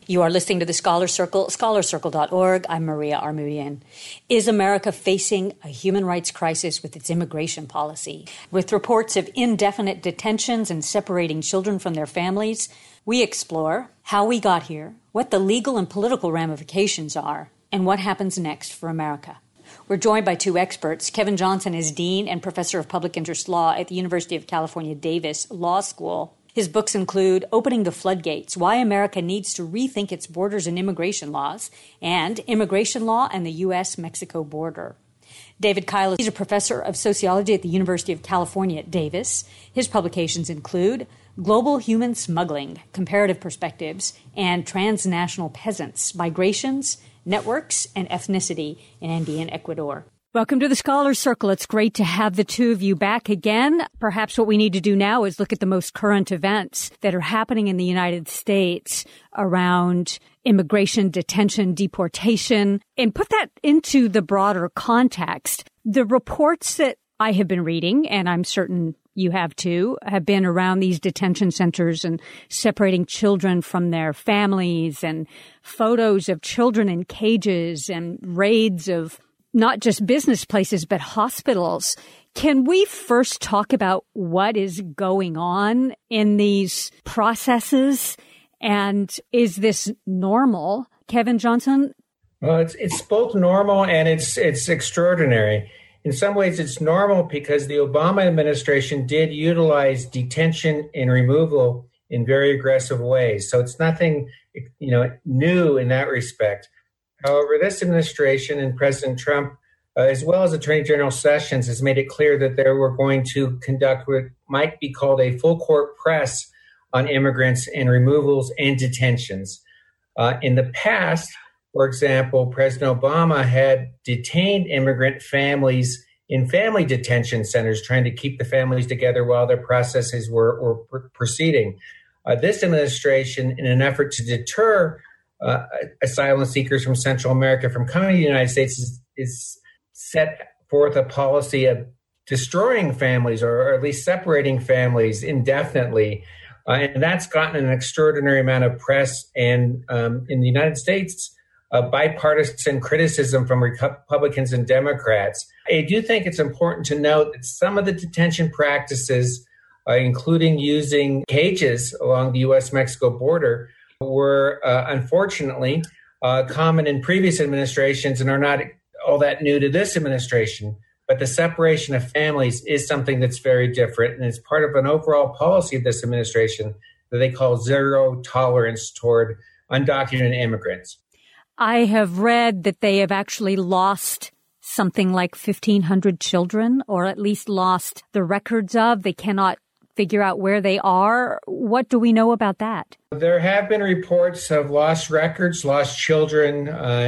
You are listening to the Scholar Circle, scholarcircle.org. I'm Maria Armoudian. Is America facing a human rights crisis with its immigration policy? With reports of indefinite detentions and separating children from their families, we explore how we got here, what the legal and political ramifications are, and what happens next for America. We're joined by two experts. Kevin Johnson is Dean and Professor of Public Interest Law at the University of California, Davis Law School. His books include Opening the Floodgates, Why America Needs to Rethink Its Borders and Immigration Laws, and Immigration Law and the U.S.-Mexico Border. David Kyle is a professor of sociology at the University of California at Davis. His publications include Global Human Smuggling, Comparative Perspectives, and Transnational Peasants, Migrations, Networks, and Ethnicity in Andean Ecuador. Welcome to the Scholar Circle. It's great to have the two of you back again. Perhaps what we need to do now is look at the most current events that are happening in the United States around immigration, detention, deportation, and put that into the broader context. The reports that I have been reading, and I'm certain you have too, have been around these detention centers and separating children from their families and photos of children in cages and raids of not just business places, but hospitals. Can we first talk about what is going on in these processes? And is this normal? Kevin Johnson? Well, it's both normal and it's extraordinary. In some ways, it's normal because the Obama administration did utilize detention and removal in very aggressive ways. So it's nothing, new in that respect. However, this administration and President Trump, as well as Attorney General Sessions, has made it clear that they were going to conduct what might be called a full court press on immigrants and removals and detentions. In the past, for example, President Obama had detained immigrant families in family detention centers, trying to keep the families together while their processes were proceeding. This administration, in an effort to deter asylum seekers from Central America from coming to the United States, is set forth a policy of destroying families or at least separating families indefinitely. And that's gotten an extraordinary amount of press and in the United States, bipartisan criticism from Republicans and Democrats. I do think it's important to note that some of the detention practices, including using cages along the U.S.-Mexico border, were unfortunately common in previous administrations and are not all that new to this administration. But the separation of families is something that's very different, and it's part of an overall policy of this administration that they call zero tolerance toward undocumented immigrants. I have read that they have actually lost something like 1,500 children, or at least lost the records of. They cannot figure out where they are. What do we know about that? There have been reports of lost records, lost children,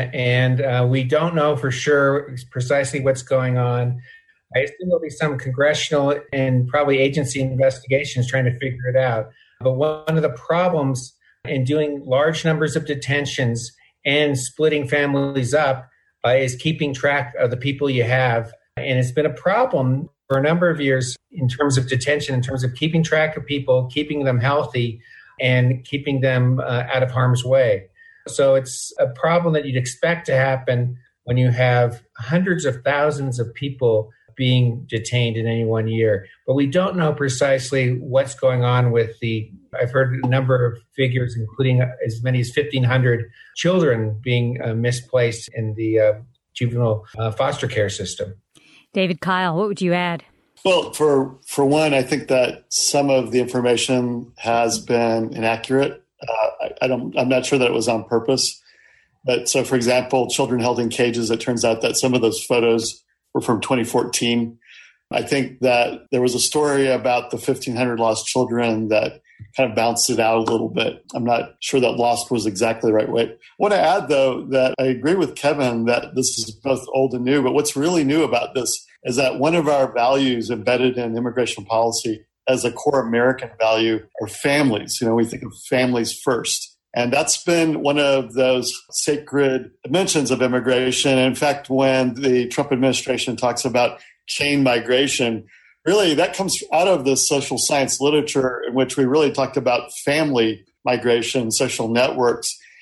and we don't know for sure precisely what's going on. I assume there'll be some congressional and probably agency investigations trying to figure it out. But one of the problems in doing large numbers of detentions and splitting families up is keeping track of the people you have. And it's been a problem for a number of years in terms of detention, in terms of keeping track of people, keeping them healthy, and keeping them out of harm's way. So it's a problem that you'd expect to happen when you have hundreds of thousands of people being detained in any one year. But we don't know precisely what's going on with I've heard a number of figures, including as many as 1,500 children being misplaced in the juvenile foster care system. David Kyle, what would you add? Well, for one, I think that some of the information has been inaccurate. I'm not sure that it was on purpose. But so, for example, children held in cages, it turns out that some of those photos were from 2014. I think that there was a story about the 1,500 lost children that kind of bounced it out a little bit. I'm not sure that lost was exactly the right way. I want to add, though, that I agree with Kevin that this is both old and new, but what's really new about this is that one of our values embedded in immigration policy as a core American value are families. We think of families first. And that's been one of those sacred dimensions of immigration. And in fact, when the Trump administration talks about chain migration, really that comes out of the social science literature in which we really talked about family migration, social networks.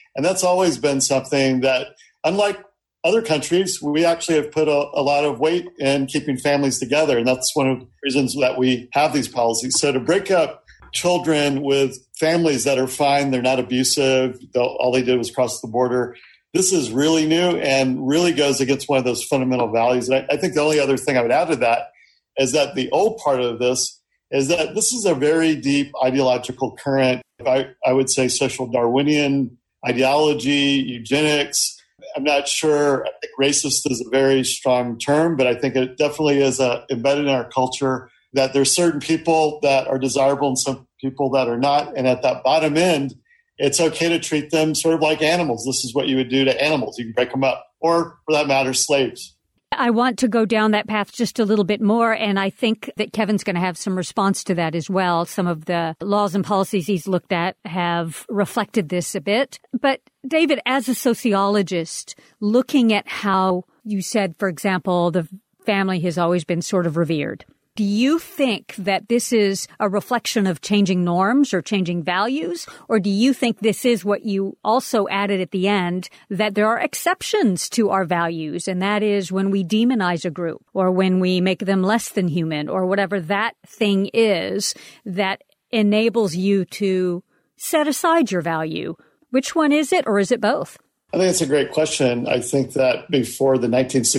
And that's always been something that, unlike other countries, we actually have put a lot of weight in keeping families together. And that's one of the reasons that we have these policies. So to break up children with families that are fine, they're not abusive, all they did was cross the border, this is really new and really goes against one of those fundamental values. And I think the only other thing I would add to that is that the old part of this is that this is a very deep ideological current. I would say social Darwinian ideology, eugenics. I'm not sure. I think racist is a very strong term, but I think it definitely is embedded in our culture that there's certain people that are desirable and some people that are not. And at that bottom end, it's okay to treat them sort of like animals. This is what you would do to animals. You can break them up, or for that matter, slaves. I want to go down that path just a little bit more, and I think that Kevin's going to have some response to that as well. Some of the laws and policies he's looked at have reflected this a bit. But David, as a sociologist, looking at how you said, for example, the family has always been sort of revered, do you think that this is a reflection of changing norms or changing values? Or do you think this is what you also added at the end, that there are exceptions to our values? And that is when we demonize a group or when we make them less than human or whatever that thing is that enables you to set aside your value. Which one is it, or is it both? I think it's a great question. I think that before the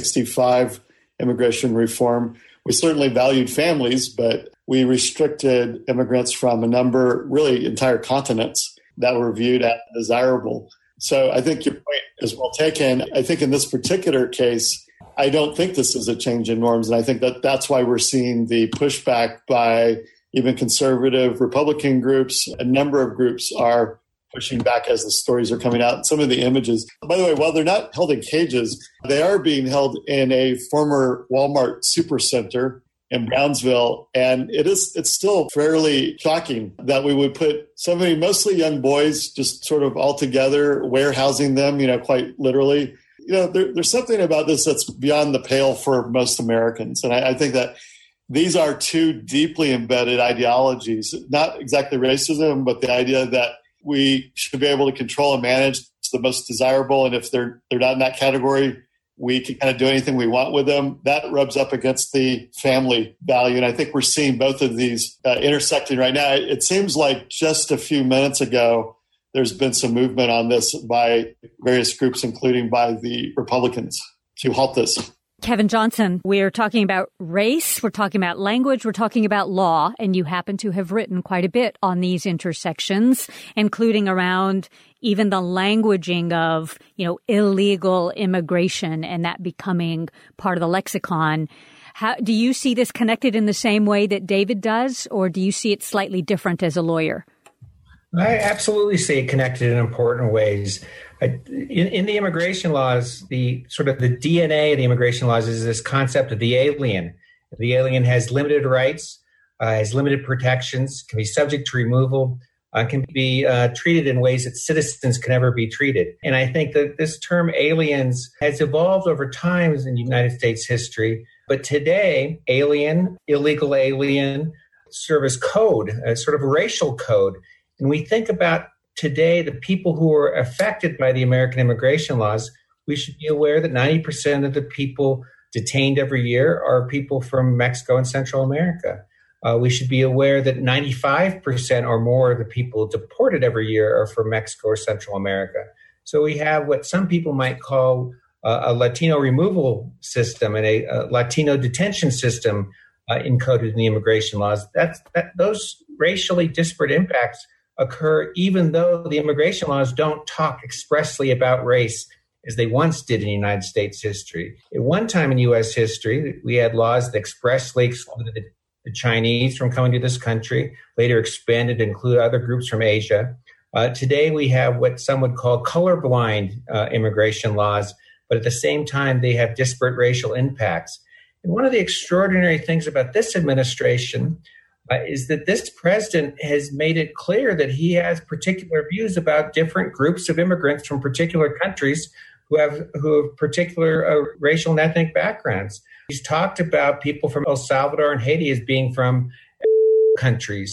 1965 immigration reform, we certainly valued families, but we restricted immigrants from a number, really entire continents that were viewed as desirable. So I think your point is well taken. I think in this particular case, I don't think this is a change in norms. And I think that that's why we're seeing the pushback by even conservative Republican groups. A number of groups are pushing back as the stories are coming out. Some of the images, by the way, while they're not held in cages, they are being held in a former Walmart supercenter in Brownsville. And it's still fairly shocking that we would put so many mostly young boys just sort of all together, warehousing them, quite literally. There's something about this that's beyond the pale for most Americans. And I think that these are two deeply embedded ideologies, not exactly racism, but the idea that we should be able to control and manage the most desirable. And if they're not in that category, we can kind of do anything we want with them. That rubs up against the family value. And I think we're seeing both of these intersecting right now. It seems like just a few minutes ago, there's been some movement on this by various groups, including by the Republicans, to halt this. Kevin Johnson, we're talking about race, we're talking about language, we're talking about law, and you happen to have written quite a bit on these intersections, including around even the languaging of, illegal immigration and that becoming part of the lexicon. How do you see this connected in the same way that David does, or do you see it slightly different as a lawyer? I absolutely see it connected in important ways. In the immigration laws, the DNA of the immigration laws is this concept of the alien. The alien has limited rights, has limited protections, can be subject to removal, can be treated in ways that citizens can never be treated. And I think that this term aliens has evolved over time in United States history. But today, alien, illegal alien, serve as code, a sort of racial code. And we think about today, the people who are affected by the American immigration laws, we should be aware that 90% of the people detained every year are people from Mexico and Central America. We should be aware that 95% or more of the people deported every year are from Mexico or Central America. So we have what some people might call a Latino removal system and a Latino detention system encoded in the immigration laws. Those racially disparate impacts occur even though the immigration laws don't talk expressly about race as they once did in United States history. At one time in U.S. history, we had laws that expressly excluded the Chinese from coming to this country, later expanded to include other groups from Asia. Today, we have what some would call colorblind immigration laws, but at the same time, they have disparate racial impacts. And one of the extraordinary things about this administration is that this president has made it clear that he has particular views about different groups of immigrants from particular countries who have particular racial and ethnic backgrounds. He's talked about people from El Salvador and Haiti as being from countries.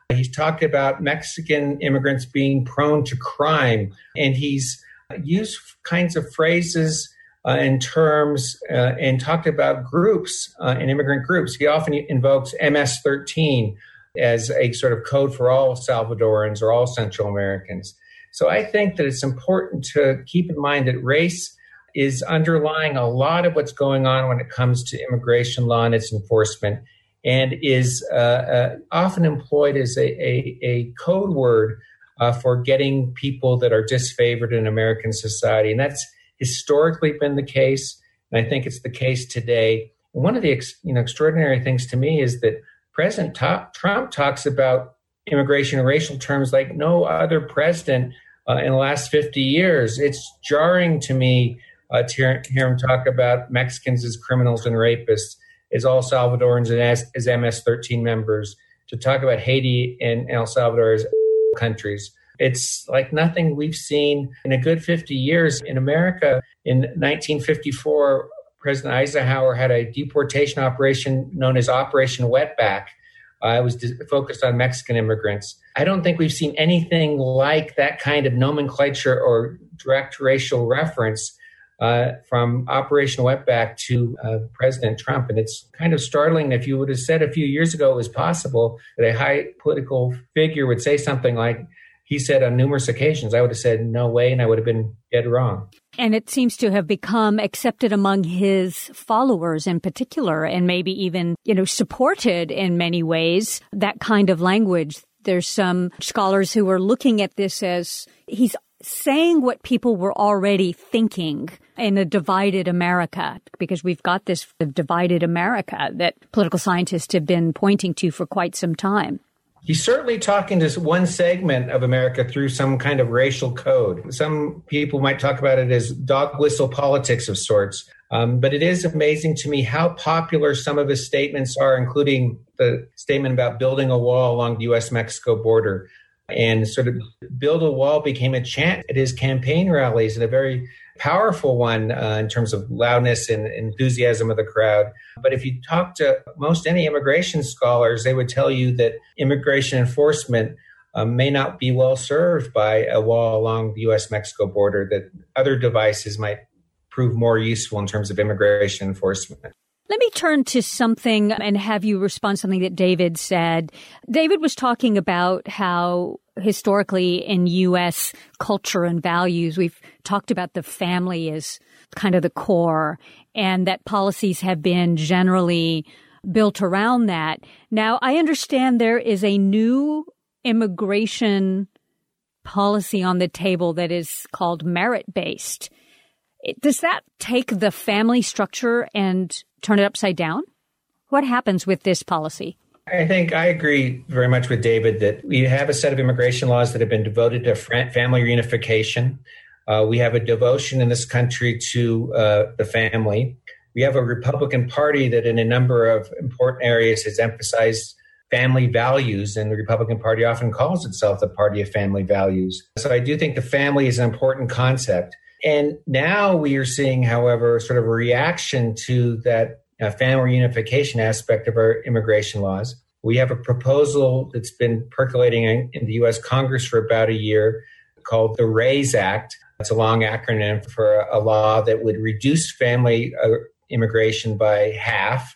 He's talked about Mexican immigrants being prone to crime, and he's used kinds of phrases and terms and talked about groups and immigrant groups. He often invokes MS-13 as a sort of code for all Salvadorans or all Central Americans. So I think that it's important to keep in mind that race is underlying a lot of what's going on when it comes to immigration law and its enforcement, and is often employed as a code word for getting people that are disfavored in American society. And that's historically been the case, and I think it's the case today. And one of the extraordinary things to me is that President Trump talks about immigration in racial terms like no other president in the last 50 years. It's jarring to me to hear him talk about Mexicans as criminals and rapists, as all Salvadorans and as MS-13 members, to talk about Haiti and El Salvador as countries. It's like nothing we've seen in a good 50 years. In America, in 1954, President Eisenhower had a deportation operation known as Operation Wetback. It was focused on Mexican immigrants. I don't think we've seen anything like that kind of nomenclature or direct racial reference from Operation Wetback to President Trump. And it's kind of startling. If you would have said a few years ago it was possible that a high political figure would say something like he said on numerous occasions, I would have said no way, and I would have been dead wrong. And it seems to have become accepted among his followers in particular, and maybe even, supported in many ways, that kind of language. There's some scholars who are looking at this as he's saying what people were already thinking in a divided America, because we've got this divided America that political scientists have been pointing to for quite some time. He's certainly talking to one segment of America through some kind of racial code. Some people might talk about it as dog whistle politics of sorts. But it is amazing to me how popular some of his statements are, including the statement about building a wall along the U.S.-Mexico border. And sort of build a wall became a chant at his campaign rallies, and a very powerful one in terms of loudness and enthusiasm of the crowd. But if you talk to most any immigration scholars, they would tell you that immigration enforcement may not be well served by a wall along the U.S.-Mexico border, that other devices might prove more useful in terms of immigration enforcement. Let me turn to something and have you respond to something that David said. David was talking about how historically in U.S. culture and values, we've talked about the family as kind of the core, and that policies have been generally built around that. Now, I understand there is a new immigration policy on the table that is called merit-based. Does that take the family structure and turn it upside down? What happens with this policy? I think I agree very much with David that we have a set of immigration laws that have been devoted to family reunification. We have a devotion in this country to the family. We have a Republican Party that in a number of important areas has emphasized family values, and the Republican Party often calls itself the party of family values. So I do think the family is an important concept. And now we are seeing, however, sort of a reaction to that family reunification aspect of our immigration laws. We have a proposal that's been percolating in the U.S. Congress for about a year called the RAISE Act. It's a long acronym for a law that would reduce family immigration by half,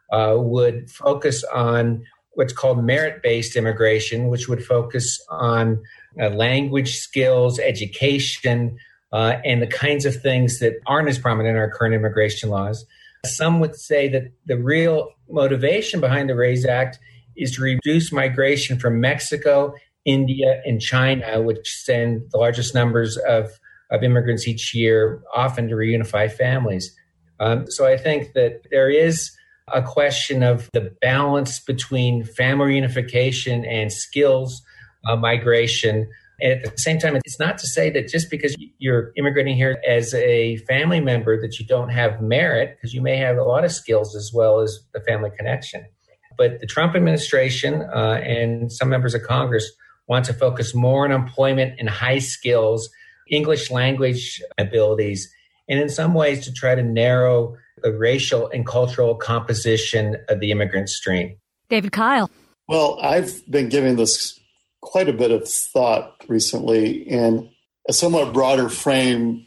would focus on what's called merit-based immigration, which would focus on language skills, education, and the kinds of things that aren't as prominent in our current immigration laws. Some would say that the real motivation behind the RAISE Act is to reduce migration from Mexico, India, and China, which send the largest numbers of immigrants each year, often to reunify families. So I think that there is a question of the balance between family reunification and skills migration. And at the same time, it's not to say that just because you're immigrating here as a family member that you don't have merit, because you may have a lot of skills as well as the family connection. But the Trump administration and some members of Congress want to focus more on employment and high skills, English language abilities, and in some ways to try to narrow the racial and cultural composition of the immigrant stream. David Kyle. Well, I've been giving this quite a bit of thought recently in a somewhat broader frame,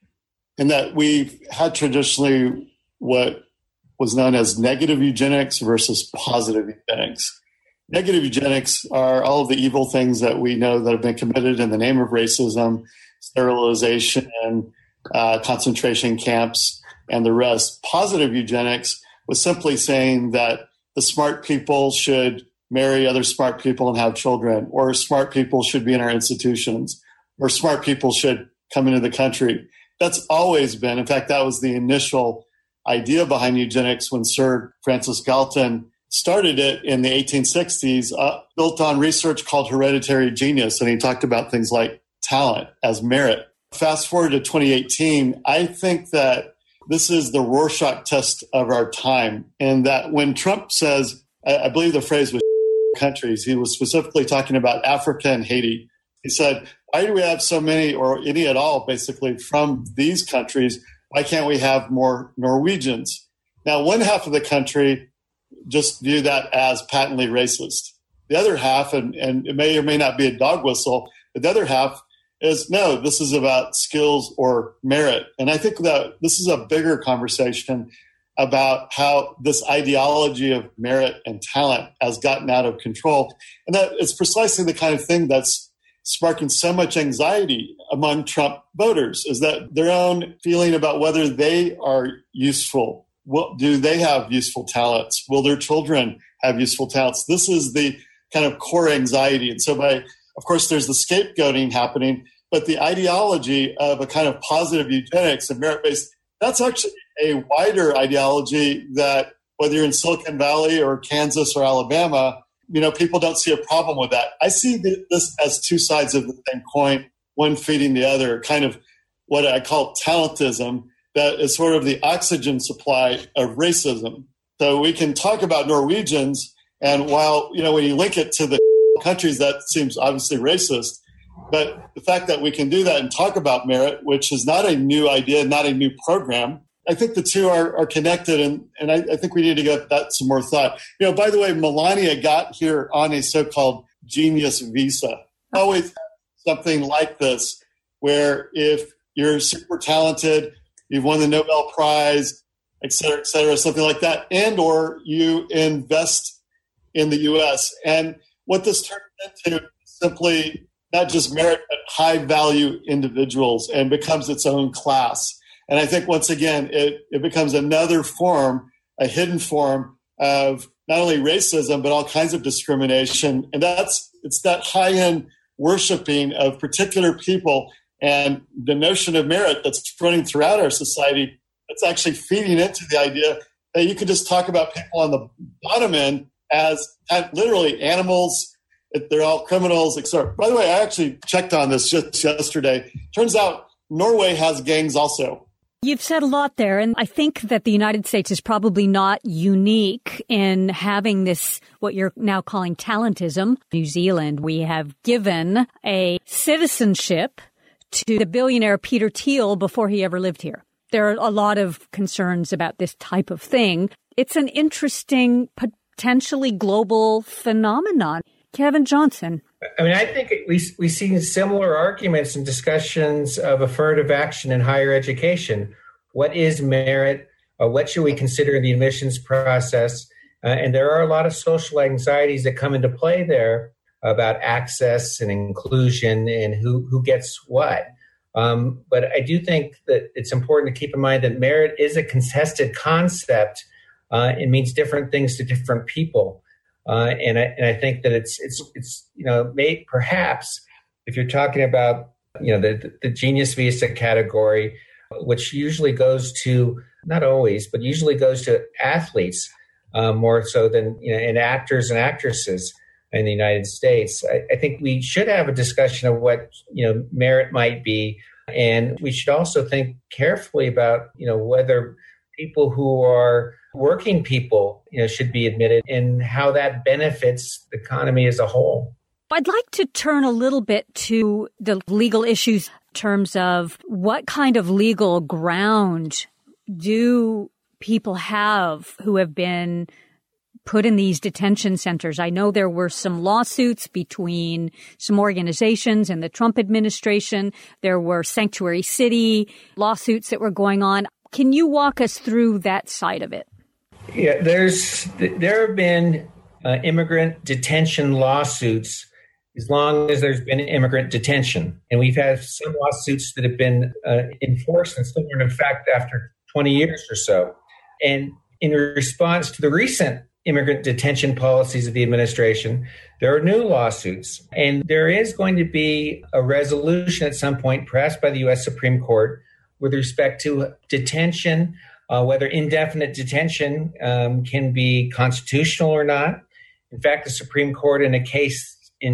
in that we've had traditionally what was known as negative eugenics versus positive eugenics. Negative eugenics are all of the evil things that we know that have been committed in the name of racism, sterilization, concentration camps, and the rest. Positive eugenics was simply saying that the smart people should marry other smart people and have children, or smart people should be in our institutions, or smart people should come into the country. That's always been, in fact, that was the initial idea behind eugenics when Sir Francis Galton started it in the 1860s, built on research called hereditary genius. And he talked about things like talent as merit. Fast forward to 2018, I think that this is the Rorschach test of our time. And that when Trump says, I believe the phrase was countries, he was specifically talking about Africa and Haiti. He said, why do we have so many, or any at all, basically, from these countries? Why can't we have more Norwegians? Now, one half of the country just view that as patently racist. The other half, and it may or may not be a dog whistle, but the other half is, no, this is about skills or merit. And I think that this is a bigger conversation about how this ideology of merit and talent has gotten out of control. And that it's precisely the kind of thing that's sparking so much anxiety among Trump voters, is that their own feeling about whether they are useful. Do they have useful talents? Will their children have useful talents? This is the kind of core anxiety. And so of course, there's the scapegoating happening, but the ideology of a kind of positive eugenics and merit-based, that's actually a wider ideology that whether you're in Silicon Valley or Kansas or Alabama, people don't see a problem with that. I see this as two sides of the same coin, one feeding the other, kind of what I call talentism, that is sort of the oxygen supply of racism. So we can talk about Norwegians, and while, when you link it to the countries, that seems obviously racist. But the fact that we can do that and talk about merit, which is not a new idea, not a new program, I think the two are connected, and I think we need to give that some more thought. By the way, Melania got here on a so-called genius visa. Always something like this, where if you're super talented, you've won the Nobel Prize, et cetera, something like that, and or you invest in the U.S. And what this turns into is simply not just merit, but high-value individuals, and becomes its own class. And I think, once again, it becomes another form, a hidden form of not only racism, but all kinds of discrimination. And it's that high-end worshiping of particular people and the notion of merit that's running throughout our society, that's actually feeding into the idea that you could just talk about people on the bottom end as literally animals. They're all criminals, etc. By the way, I actually checked on this just yesterday. Turns out Norway has gangs also. You've said a lot there, and I think that the United States is probably not unique in having this, what you're now calling talentism. New Zealand, we have given a citizenship to the billionaire Peter Thiel before he ever lived here. There are a lot of concerns about this type of thing. It's an interesting, potentially global phenomenon. Kevin Johnson. I think we see similar arguments and discussions of affirmative action in higher education. What is merit? What should we consider in the admissions process? And there are a lot of social anxieties that come into play there about access and inclusion and who gets what. But I do think that it's important to keep in mind that merit is a contested concept. It means different things to different people. And I think that it's perhaps if you're talking about the genius visa category, which usually goes to, not always, but usually goes to athletes more so than and actors and actresses in the United States. I think we should have a discussion of what merit might be, and we should also think carefully about whether people who are working people should be admitted and how that benefits the economy as a whole. I'd like to turn a little bit to the legal issues in terms of what kind of legal ground do people have who have been put in these detention centers? I know there were some lawsuits between some organizations and the Trump administration. There were Sanctuary City lawsuits that were going on. Can you walk us through that side of it? Yeah, there have been immigrant detention lawsuits as long as there's been immigrant detention. And we've had some lawsuits that have been enforced and still are in effect after 20 years or so. And in response to the recent immigrant detention policies of the administration, there are new lawsuits. And there is going to be a resolution at some point, perhaps by the U.S. Supreme Court, with respect to detention, whether indefinite detention can be constitutional or not. In fact, the Supreme Court in a case in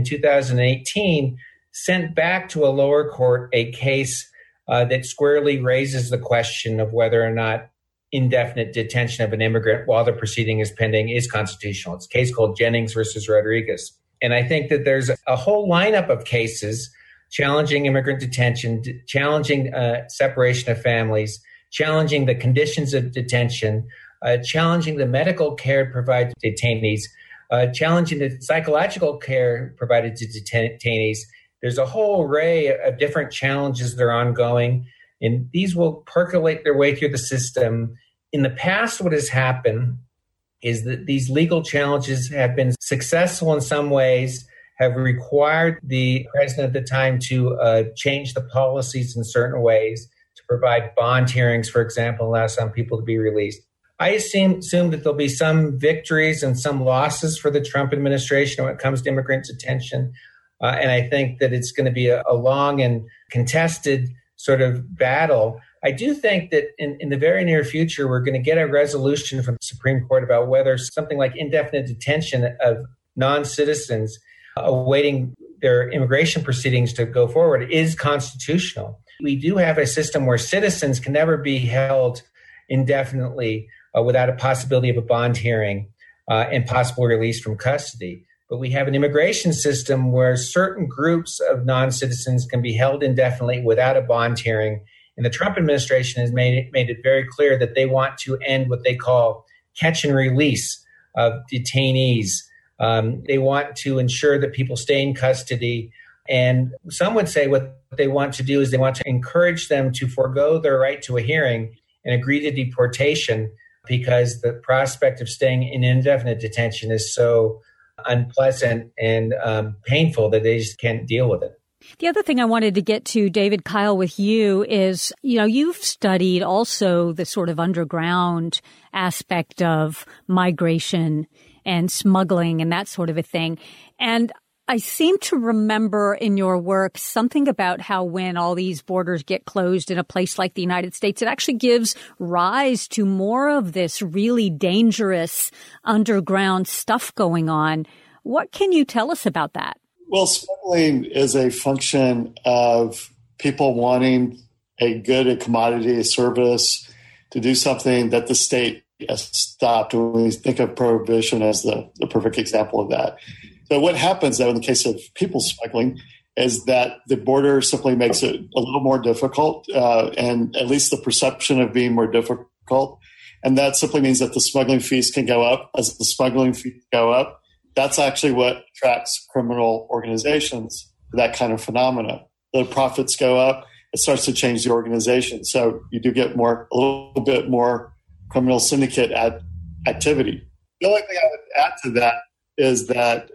2018 sent back to a lower court a case that squarely raises the question of whether or not indefinite detention of an immigrant while the proceeding is pending is constitutional. It's a case called Jennings versus Rodriguez. And I think that there's a whole lineup of cases challenging immigrant detention, challenging separation of families, challenging the conditions of detention, challenging the medical care provided to detainees, challenging the psychological care provided to detainees. There's a whole array of different challenges that are ongoing, and these will percolate their way through the system. In the past, what has happened is that these legal challenges have been successful in some ways, have required the president at the time to change the policies in certain ways, to provide bond hearings, for example, allow some people to be released. I assume that there'll be some victories and some losses for the Trump administration when it comes to immigrant detention. And I think that it's going to be a long and contested sort of battle. I do think that in the very near future, we're going to get a resolution from the Supreme Court about whether something like indefinite detention of non-citizens awaiting their immigration proceedings to go forward is constitutional. We do have a system where citizens can never be held indefinitely without a possibility of a bond hearing and possible release from custody. But we have an immigration system where certain groups of non-citizens can be held indefinitely without a bond hearing. And the Trump administration has made it very clear that they want to end what they call catch and release of detainees. They want to ensure that people stay in custody. And some would say what they want to do is they want to encourage them to forego their right to a hearing and agree to deportation because the prospect of staying in indefinite detention is so unpleasant and painful that they just can't deal with it. The other thing I wanted to get to, David Kyle, with you is, you've studied also the sort of underground aspect of migration and smuggling and that sort of a thing. And I seem to remember in your work something about how when all these borders get closed in a place like the United States, it actually gives rise to more of this really dangerous underground stuff going on. What can you tell us about that? Well, smuggling is a function of people wanting a good, a commodity, a service to do something that the state has stopped. When we think of prohibition as the perfect example of that. So what happens, though, in the case of people smuggling is that the border simply makes it a little more difficult, and at least the perception of being more difficult. And that simply means that the smuggling fees can go up. As the smuggling fees go up, that's actually what attracts criminal organizations to that kind of phenomena. The profits go up, it starts to change the organization. So you do get a little bit more criminal syndicate activity. The only thing I would add to that is that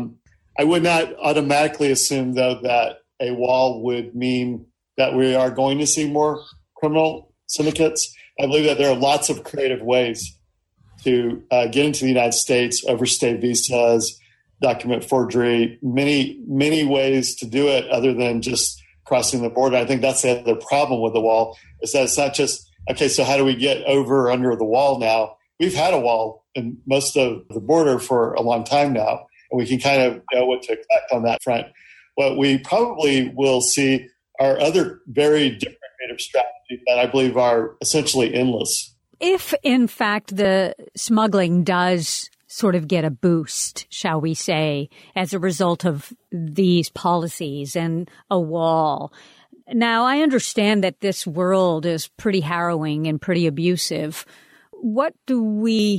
I would not automatically assume, though, that a wall would mean that we are going to see more criminal syndicates. I believe that there are lots of creative ways to get into the United States, overstay visas, document forgery, many ways to do it other than just crossing the border. I think that's the other problem with the wall is that it's not just, okay, so how do we get over or under the wall now? We've had a wall in most of the border for a long time now, and we can kind of know what to expect on that front. What we probably will see are other very different creative strategies that I believe are essentially endless. If, in fact, the smuggling does sort of get a boost, shall we say, as a result of these policies and a wall. Now, I understand that this world is pretty harrowing and pretty abusive. What do we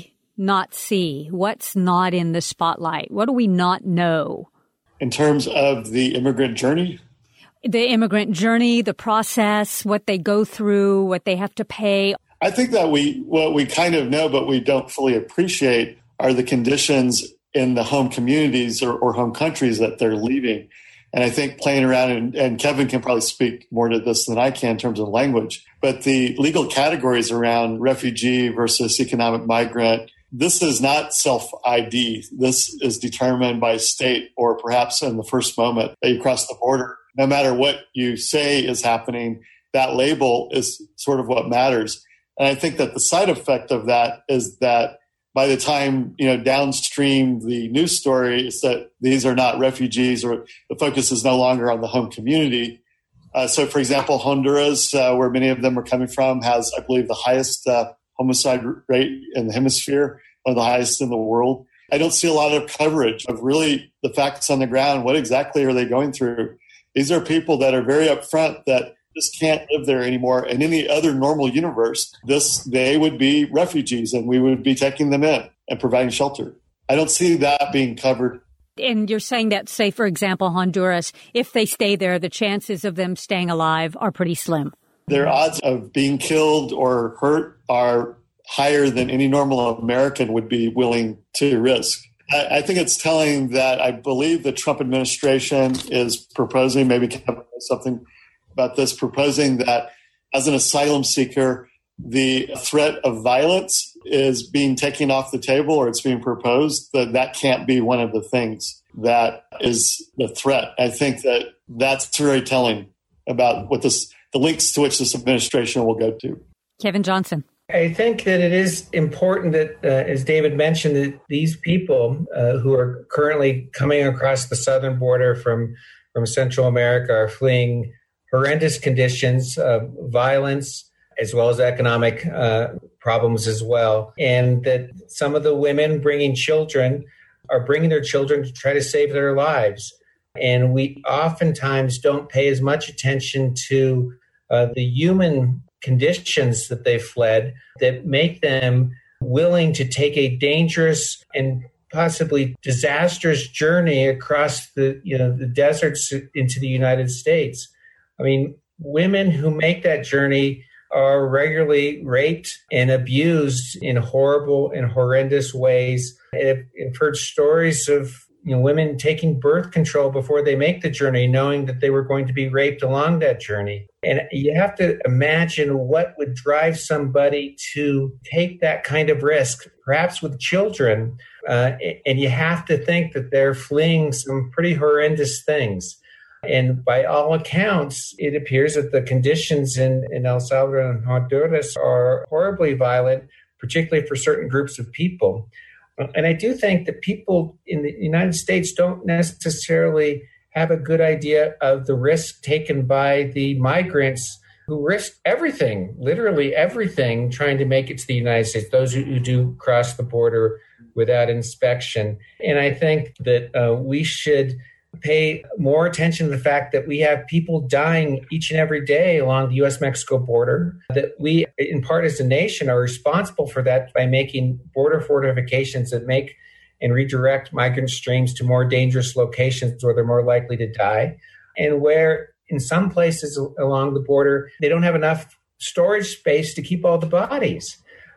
not see? What's not in the spotlight? What do we not know? In terms of the immigrant journey? The immigrant journey, the process, what they go through, what they have to pay. I think that what we kind of know, but we don't fully appreciate are the conditions in the home communities or home countries that they're leaving. And I think playing around, and Kevin can probably speak more to this than I can in terms of language, but the legal categories around refugee versus economic migrant, this is not self-ID. This is determined by state, or perhaps in the first moment that you cross the border. No matter what you say is happening, that label is sort of what matters. And I think that the side effect of that is that by the time, downstream the news story is that these are not refugees, or the focus is no longer on the home community. So, for example, Honduras, where many of them are coming from, has, I believe, the highest homicide rate in the hemisphere, one of the highest in the world. I don't see a lot of coverage of really the facts on the ground. What exactly are they going through? These are people that are very upfront that just can't live there anymore. In any other normal universe, they would be refugees and we would be taking them in and providing shelter. I don't see that being covered. And you're saying that, say, for example, Honduras, if they stay there, the chances of them staying alive are pretty slim. Their odds of being killed or hurt are higher than any normal American would be willing to risk. I think it's telling that I believe the Trump administration is proposing, maybe Kevin knows something about this, proposing that as an asylum seeker, the threat of violence is being taken off the table, or it's being proposed that can't be one of the things that is the threat. I think that that's very telling about what the links to which this administration will go to. Kevin Johnson. I think that it is important that, as David mentioned, that these people who are currently coming across the southern border from Central America are fleeing horrendous conditions of violence, as well as economic problems as well. And that some of the women bringing children are bringing their children to try to save their lives. And we oftentimes don't pay as much attention to the human conditions that they fled that make them willing to take a dangerous and possibly disastrous journey across the deserts into the United States. I mean, women who make that journey are regularly raped and abused in horrible and horrendous ways. I've heard stories of women taking birth control before they make the journey, knowing that they were going to be raped along that journey. And you have to imagine what would drive somebody to take that kind of risk, perhaps with children. And you have to think that they're fleeing some pretty horrendous things. And by all accounts, it appears that the conditions in El Salvador and Honduras are horribly violent, particularly for certain groups of people. And I do think that people in the United States don't necessarily have a good idea of the risk taken by the migrants who risk everything, literally everything, trying to make it to the United States, those who do cross the border without inspection. And I think that we should pay more attention to the fact that we have people dying each and every day along the U.S.-Mexico border, that we, in part as a nation, are responsible for that by making border fortifications that make and redirect migrant streams to more dangerous locations where they're more likely to die, and where in some places along the border, they don't have enough storage space to keep all the bodies.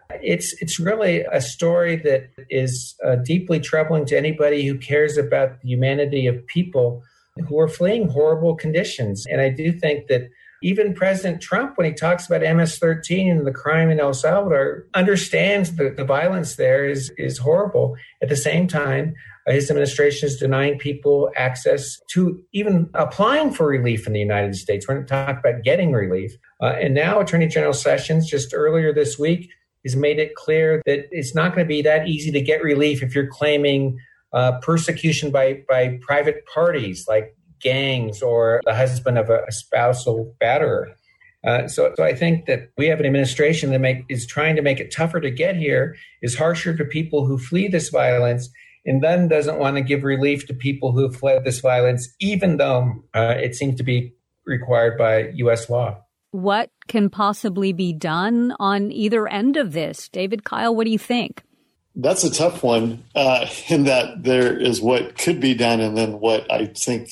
It's really a story that is deeply troubling to anybody who cares about the humanity of people who are fleeing horrible conditions. And I do think that even President Trump, when he talks about MS-13 and the crime in El Salvador, understands that the violence there is horrible. At the same time, his administration is denying people access to even applying for relief in the United States. We're not talking about getting relief. And now Attorney General Sessions, just earlier this week, has made it clear that it's not going to be that easy to get relief if you're claiming persecution by private parties like gangs or the husband of a spousal batterer. So I think that we have an administration that is trying to make it tougher to get here, is harsher to people who flee this violence, and then doesn't want to give relief to people who have fled this violence, even though it seems to be required by U.S. law. What can possibly be done on either end of this? David, Kyle, what do you think? That's a tough one in that there is what could be done and then what I think,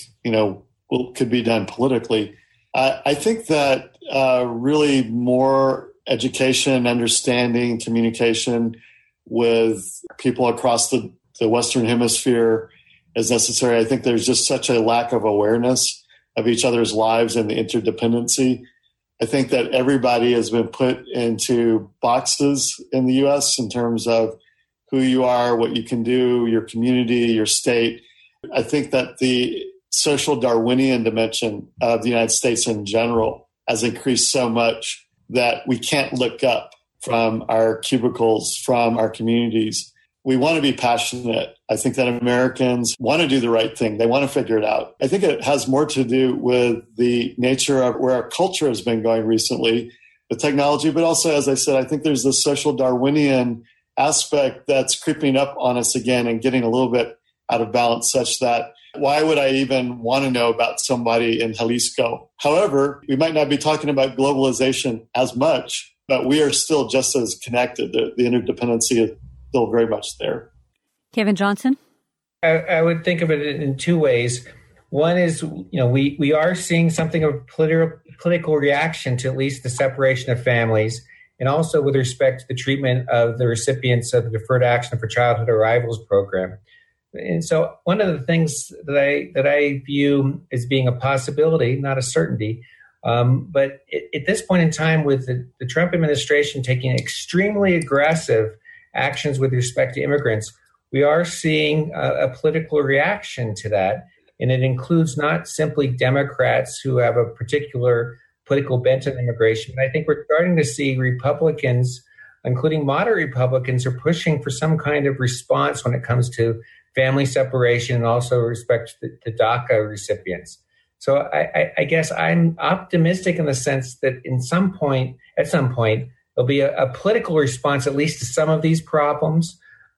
could be done politically. I think that really more education, understanding, communication with people across the Western Hemisphere is necessary. I think there's just such a lack of awareness of each other's lives and the interdependency. I think that everybody has been put into boxes in the U.S. in terms of who you are, what you can do, your community, your state. I think that the social Darwinian dimension of the United States in general has increased so much that we can't look up from our cubicles, from our communities. We want to be passionate. I think that Americans want to do the right thing. They want to figure it out. I think it has more to do with the nature of where our culture has been going recently with technology, but also, as I said, I think there's this social Darwinian aspect that's creeping up on us again and getting a little bit out of balance, such that why would I even want to know about somebody in Jalisco? However, we might not be talking about globalization as much, but we are still just as connected. The interdependency is still very much there. Kevin Johnson? I would think of it in two ways. One is, we are seeing something of a political reaction to at least the separation of families, and also with respect to the treatment of the recipients of the Deferred Action for Childhood Arrivals program. And so one of the things that I view as being a possibility, not a certainty, but at this point in time, with the Trump administration taking extremely aggressive actions with respect to immigrants, we are seeing a political reaction to that. And it includes not simply Democrats who have a particular political bent on immigration, but I think we're starting to see Republicans, including moderate Republicans, are pushing for some kind of response when it comes to family separation and also respect to the DACA recipients. So I guess I'm optimistic in the sense that at some point, there'll be a political response, at least to some of these problems.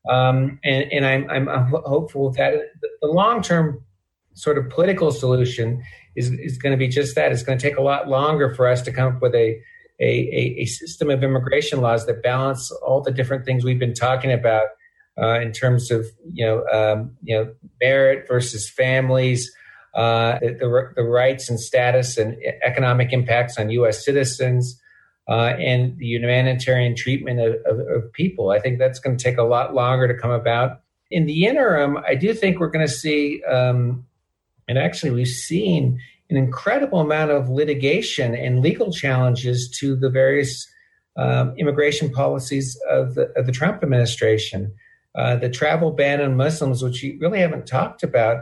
And I'm hopeful that the long-term sort of political solution is going to be just that. It's going to take a lot longer for us to come up with a system of immigration laws that balance all the different things we've been talking about in terms of merit versus families, the rights and status and economic impacts on U.S. citizens, and the humanitarian treatment of people. I think that's going to take a lot longer to come about. In the interim, I do think we're going to see, and actually we've seen an incredible amount of litigation and legal challenges to the various immigration policies of the Trump administration. The travel ban on Muslims, which you really haven't talked about,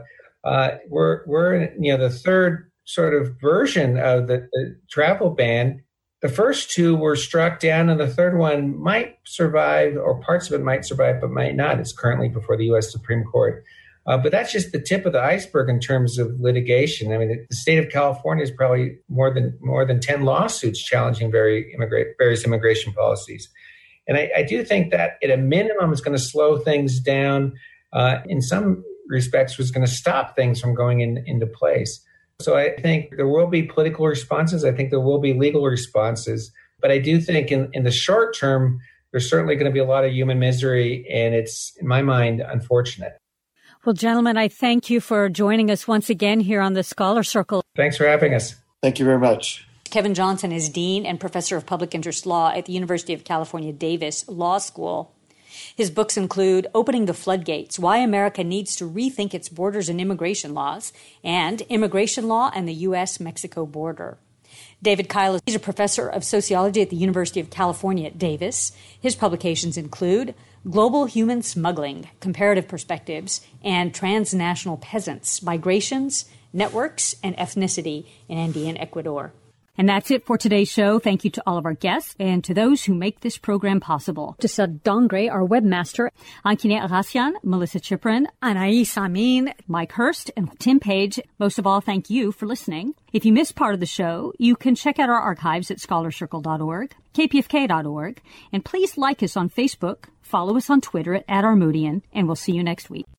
we're the third sort of version of the travel ban. The first two were struck down, and the third one might survive, or parts of it might survive, but might not. It's currently before the U.S. Supreme Court. But that's just the tip of the iceberg in terms of litigation. I mean, the state of California is probably more than 10 lawsuits challenging various immigration policies. And I do think that at a minimum is going to slow things down. In some respects, was going to stop things from going into place. So I think there will be political responses. I think there will be legal responses. But I do think in the short term, there's certainly going to be a lot of human misery. And it's, in my mind, unfortunate. Well, gentlemen, I thank you for joining us once again here on the Scholar Circle. Thanks for having us. Thank you very much. Kevin Johnson is Dean and Professor of Public Interest Law at the University of California, Davis Law School. His books include Opening the Floodgates, Why America Needs to Rethink Its Borders and Immigration Laws, and Immigration Law and the U.S.-Mexico Border. David Kyle is a professor of sociology at the University of California at Davis. His publications include Global Human Smuggling, Comparative Perspectives, and Transnational Peasants, Migrations, Networks, and Ethnicity in Andean Ecuador. And that's it for today's show. Thank you to all of our guests and to those who make this program possible. To Sud Dongre, our webmaster, Ankine Arasian, Melissa Chiprin, Anais Amin, Mike Hurst, and Tim Page. Most of all, thank you for listening. If you missed part of the show, you can check out our archives at scholarcircle.org, kpfk.org, and please like us on Facebook, follow us on Twitter at Armoodian, and we'll see you next week.